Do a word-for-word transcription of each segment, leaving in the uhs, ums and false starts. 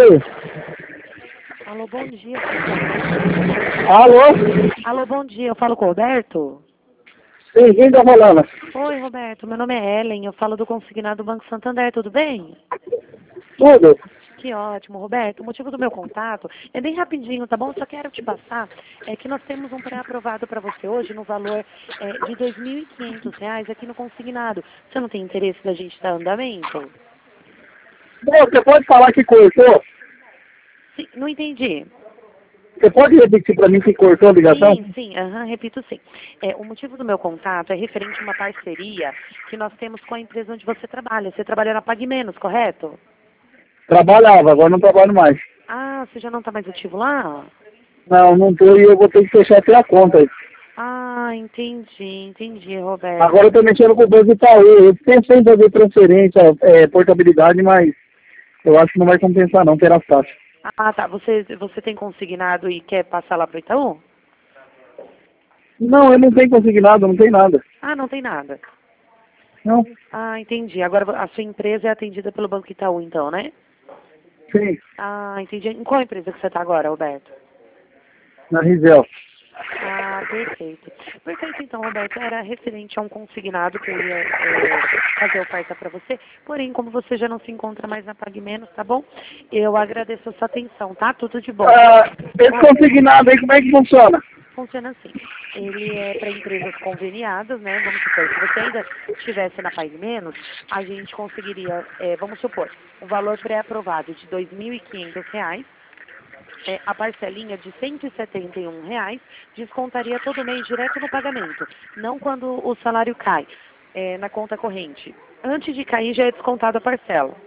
Oi. Alô, bom dia. Alô? Alô, bom dia. Eu falo com o Roberto? Sim, quem tá falando? Oi, Roberto. Meu nome é Ellen. Eu falo do consignado Banco Santander. Tudo bem? Tudo. Que ótimo, Roberto. O motivo do meu contato é bem rapidinho, tá bom? Só quero te passar é que nós temos um pré-aprovado para você hoje no valor é, de dois mil e quinhentos reais aqui no consignado. Você não tem interesse da gente dar andamento? Não, você pode falar que cortou? Sim, não entendi. Você pode repetir para mim que cortou a ligação? Sim, sim, aham, repito sim. É, o motivo do meu contato é referente a uma parceria que nós temos com a empresa onde você trabalha. Você trabalha na Pague Menos, correto? Trabalhava, agora não trabalho mais. Ah, você já não está mais ativo lá? Não, não tô e eu vou ter que fechar até a conta aí. Ah, entendi, entendi, Roberto. Agora eu tô mexendo com o Banco Itaú. Eu pensei em fazer transferência, é, portabilidade, mas eu acho que não vai compensar não, ter as taxas. Ah, tá. Você, você tem consignado e quer passar lá para o Itaú? Não, eu não tenho consignado, não tem nada. Ah, não tem nada. Não, Ah, entendi. Agora a sua empresa é atendida pelo Banco Itaú, então, né? sim, Ah, entendi. Em qual empresa que você está agora, Roberto? na Rizel. Ah, perfeito. Perfeito, então, Roberto. Era referente a um consignado que eu ia é, fazer oferta para você. Porém, como você já não se encontra mais na Pague Menos, tá bom? Eu agradeço a sua atenção, tá? Tudo de bom. Ah, esse Oi. consignado aí, como é que funciona? Funciona assim. Ele é para empresas conveniadas, né? Vamos supor, se você ainda estivesse na Pague Menos, a gente conseguiria, é, vamos supor, um valor pré-aprovado de dois mil e quinhentos reais, é, a parcelinha de cento e setenta e um reais descontaria todo mês direto no pagamento, não quando o salário cai é, na conta corrente. Antes de cair já é descontado a parcela.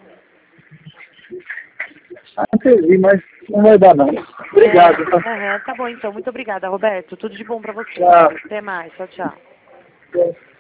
Ah, entendi, mas não vai dar não. Obrigado, tá? É, aham, tá bom então. Muito obrigada, Roberto. Tudo de bom para você. Tchau. Até mais. Tchau, tchau. Tchau.